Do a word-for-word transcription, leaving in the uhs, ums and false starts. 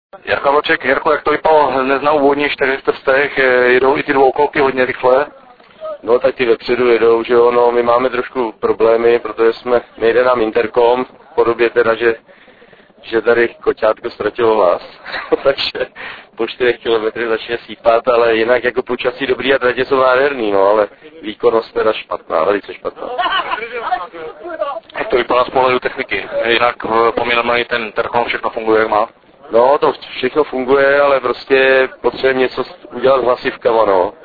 Jarka Vlček, Jirko, jak to vypadalo hned na úvodních čtyřech testech, jedou i ty dvoukolky hodně rychle? No tak ty vepředu jedou, že jo, no my máme trošku problémy, protože jsme, nejde nám interkom, v podobě teda, že, že tady koťátko ztratilo hlas, takže po čtyřech kilometrech začne sípat, ale jinak jako počasí dobrý a tratě jsou nádherný, no ale výkonnost teda špatná, velice špatná. Jak to vypadá z pohledu techniky? Jinak poměrně ten interkom všechno funguje, jak má? No to všechno funguje, ale prostě potřebujeme něco udělat s hlasivkama, no.